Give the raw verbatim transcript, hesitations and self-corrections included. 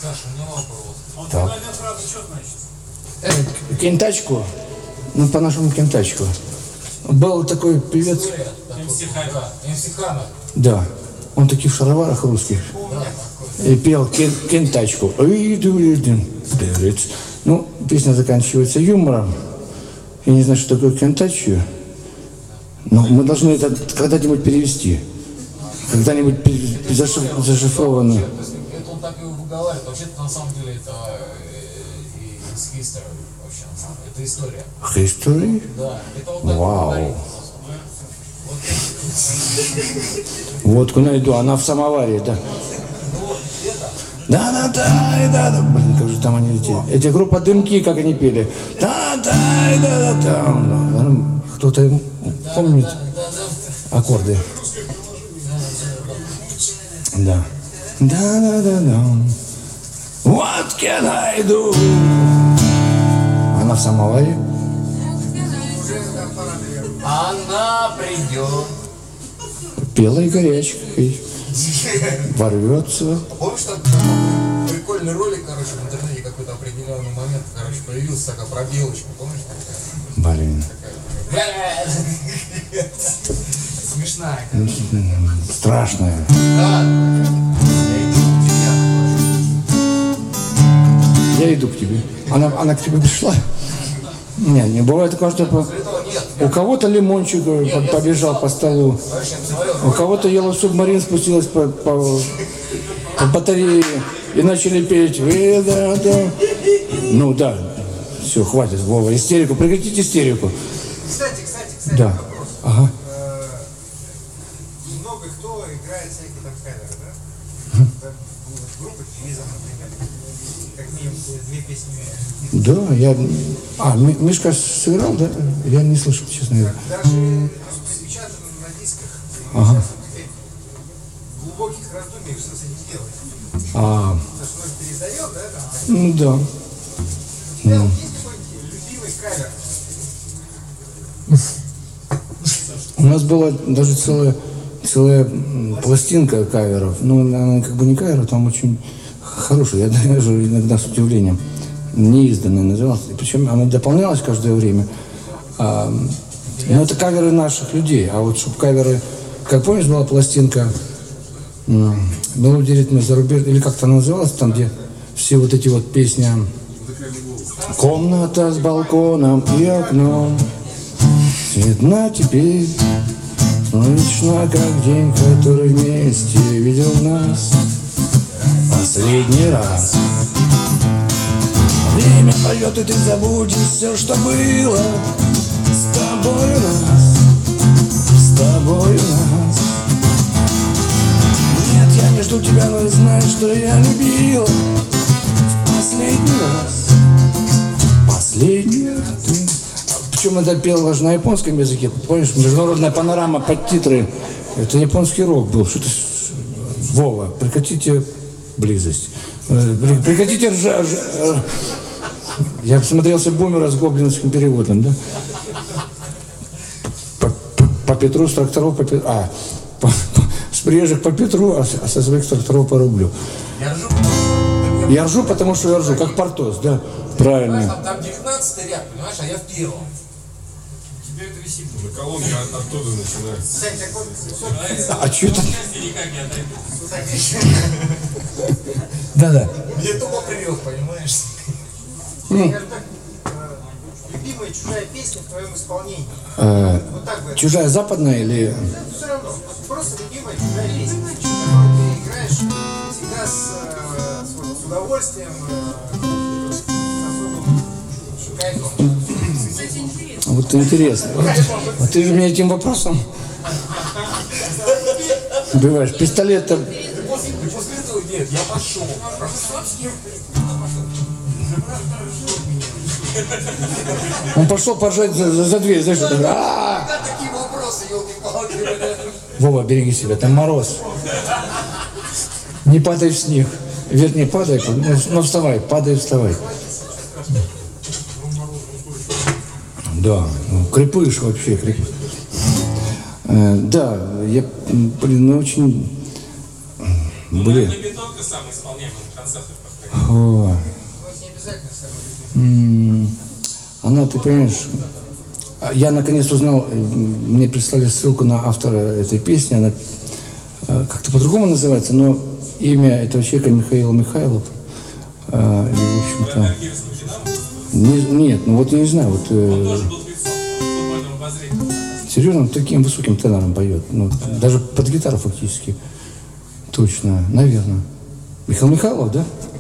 Саша, у меня вопрос. Он финальная фраза что значит? Э, кентачку, ну по-нашему кентачку. Был такой певец. эм си Хаммер. эм си Хаммер. Да. Он таких в шароварах русских. И пел кен, кентачку. Ну, песня заканчивается юмором. Я не знаю, что такое кентачью. Но мы должны это когда-нибудь перевести. Когда-нибудь зашиф, зашифровано. Это он так и выговаривает. Вообще-то на самом деле это из history. Вообще, на самом деле. Это история. History? Да. Это он так Вау. говорит. Водку найду, она в самоваре, да. Да, да, да, да, да. Блин, как же там они эти. Эти группа Дымки, как они пели. Да, да, да, да, да. Кто-то помнит аккорды. Да. Да, да, да, да. What can I do? Она в самоваре. Она придет. Белой горячкой ворвется. Помнишь, там прикольный ролик, короче, в интернете какой-то определенный момент, короче, появился такая про белочку, помнишь? Блин. Смешная, Страшная. Да. Я иду к тебе. Она, она к тебе пришла? Нет, не бывает такого, что по... у кого-то лимончик побежал по столу, у кого-то Yellow Submarine спустилась по, по, по батарее и начали петь. Ну да, все, хватит, Вова, истерику, прекратите истерику. Кстати, кстати, кстати, да. вопрос. Ага. Много кто играет всякие там каверы, да? Группа телевизор, например. Как минимум две песни. Да, я... А, Мишка сыграл, да? Я не слышал, честно говоря. Даже печатано на дисках. Ага. Глубоких раздумий, что с этим делать. А. Потому что он пересдает, да? Там, Ну да. у тебя вот есть какой-нибудь любимый кавер? У нас была даже целая, целая пластинка каверов. Ну, она как бы не кавер, а там очень хорошая. Я даже иногда с удивлением. Неизданная называлась. Причем она дополнялась каждое время. А, но это каверы наших людей. А вот чтобы каверы... Как помнишь, была пластинка «Мелодия ритма зарубежная», или как-то она называлась, там, где все вот эти вот песни «Комната с балконом и окном, видна теперь, слышно, как день, который вместе видел нас последний раз». Время пройдет, и ты забудешь все, что было с тобой у нас, с тобой у нас. Нет, я не жду тебя, но знаю, что я любила в последний раз, последний раз. Причем это пел на японском языке, помнишь, международная панорама под титры. Это японский рок был. Что-то... Вова, прекратите близость. Прекратите ржа... ржа... Я посмотрелся бумера с гоблинским переводом, да? По, по, по Петру с тракторов по Петру. А, по, по, с приезжих по Петру, а, а со своих тракторов по рублю. Я ржу. Я ржу, потому что я ржу, как Портос, да? Правильно. Там, там девятнадцатый ряд, понимаешь, а я в первом. Тебе это висит. На колонке оттуда начинается. Кстати, так вот, все. А что это? Да-да. Мне тупо привел, понимаешь? Скажем так, любимая чужая песня в твоем исполнении. А, Вот так бы. чужая западная или... Все равно. Просто любимая чужая песня, которую ты играешь всегда с, с, с удовольствием, с особым кайфом. Вот интересно. Вот, вот ты же мне этим вопросом убиваешь. Пистолетом. После, после этого нет, я пошел. Он пошел поржать за, за, за дверь, знаешь, что такое. А-а-а! Такие вопросы, елки-палки. Вова, береги себя, там мороз. Не падай в снег. Вернее, падай, но, но вставай, падай, вставай. Да, ну, крепыш вообще, крепыш. Э, да, я, блин, ну очень... Блин. Не только сам исполняемый концерт. О. Ну, это не обязательно с тобой. М, Она, ты понимаешь, а я наконец узнал, э, мне прислали ссылку на автора этой песни, она э, как-то по-другому называется, но имя этого человека Михаил Михайлов. Э, И, в общем-то, не- нет, ну вот я не знаю, вот э, серьезно, он таким высоким тенором поет, ну, даже под гитару фактически, точно, наверное. Михаил Михайлов, да?